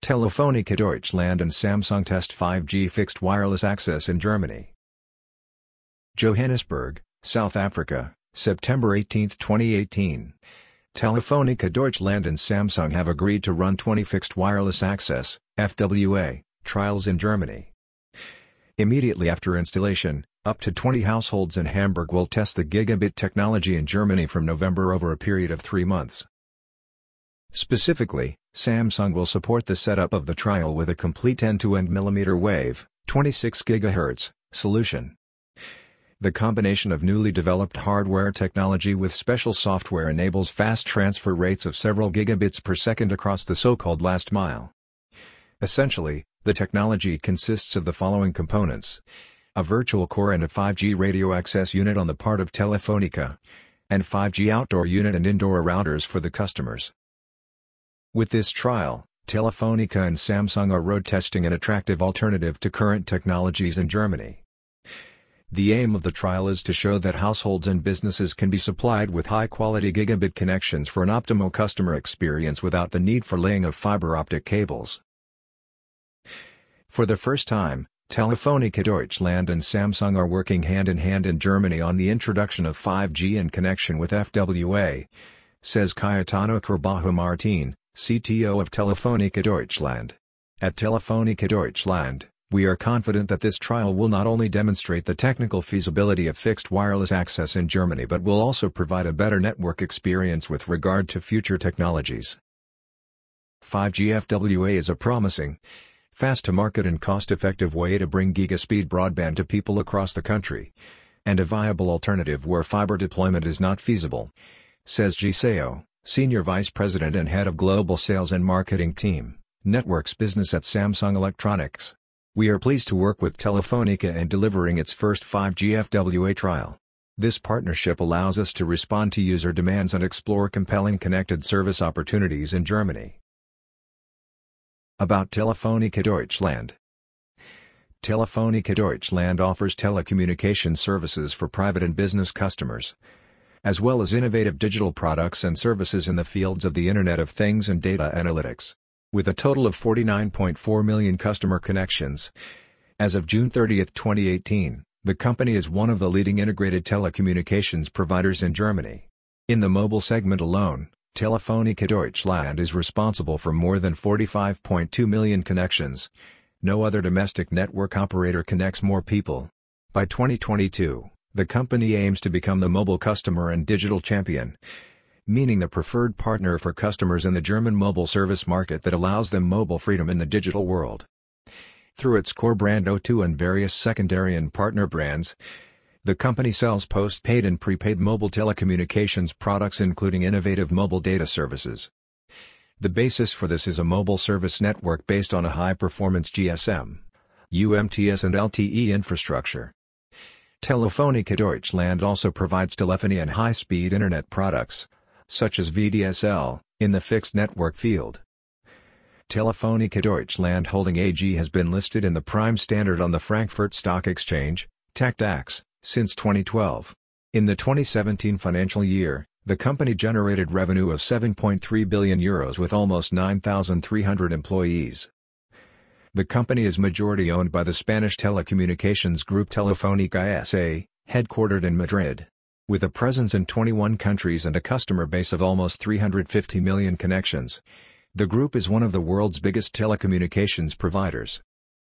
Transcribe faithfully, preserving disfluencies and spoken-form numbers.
Telefonica Deutschland and Samsung test five G fixed wireless access in Germany. Johannesburg, South Africa, September eighteenth twenty eighteen. Telefonica Deutschland and Samsung have agreed to run twenty fixed wireless access (F W A) trials in Germany. Immediately after installation, up to twenty households in Hamburg will test the gigabit technology in Germany from November over a period of three months. Specifically, Samsung will support the setup of the trial with a complete end-to-end millimeter wave, twenty-six gigahertz, solution. The combination of newly developed hardware technology with special software enables fast transfer rates of several gigabits per second across the so-called last mile. Essentially, the technology consists of the following components: a virtual core and a five G radio access unit on the part of Telefonica, and five G outdoor unit and indoor routers for the customers. With this trial, Telefonica and Samsung are road testing an attractive alternative to current technologies in Germany. The aim of the trial is to show that households and businesses can be supplied with high-quality gigabit connections for an optimal customer experience without the need for laying of fiber optic cables. For the first time, Telefonica Deutschland and Samsung are working hand-in-hand in Germany on the introduction of five G in connection with F W A, says Cayetano Carbajo Martin, C T O of Telefonica Deutschland. At Telefonica Deutschland, we are confident that this trial will not only demonstrate the technical feasibility of fixed wireless access in Germany but will also provide a better network experience with regard to future technologies. five G F W A is a promising, fast-to-market and cost-effective way to bring gigaspeed broadband to people across the country, and a viable alternative where fiber deployment is not feasible, says Ji Seo, Senior Vice President and Head of Global Sales and Marketing Team, Networks Business at Samsung Electronics. We are pleased to work with Telefonica in delivering its first five G F W A trial. This partnership allows us to respond to user demands and explore compelling connected service opportunities in Germany. About Telefonica Deutschland. Telefonica Deutschland offers telecommunication services for private and business customers, as well as innovative digital products and services in the fields of the Internet of Things and data analytics. With a total of forty-nine point four million customer connections, as of June thirtieth twenty eighteen, the company is one of the leading integrated telecommunications providers in Germany. In the mobile segment alone, Telefonica Deutschland is responsible for more than forty-five point two million connections. No other domestic network operator connects more people. By twenty twenty-two, the company aims to become the mobile customer and digital champion, meaning the preferred partner for customers in the German mobile service market that allows them mobile freedom in the digital world. Through its core brand O two and various secondary and partner brands, the company sells post-paid and prepaid mobile telecommunications products including innovative mobile data services. The basis for this is a mobile service network based on a high-performance G S M, U M T S and L T E infrastructure. Telefonica Deutschland also provides telephony and high-speed internet products, such as V D S L, in the fixed network field. Telefonica Deutschland Holding A G has been listed in the Prime Standard on the Frankfurt Stock Exchange, TecDAX, since twenty twelve. In the twenty seventeen financial year, the company generated revenue of seven point three billion euros with almost nine thousand three hundred employees. The company is majority owned by the Spanish telecommunications group Telefónica S A, headquartered in Madrid. With a presence in twenty-one countries and a customer base of almost three hundred fifty million connections, the group is one of the world's biggest telecommunications providers.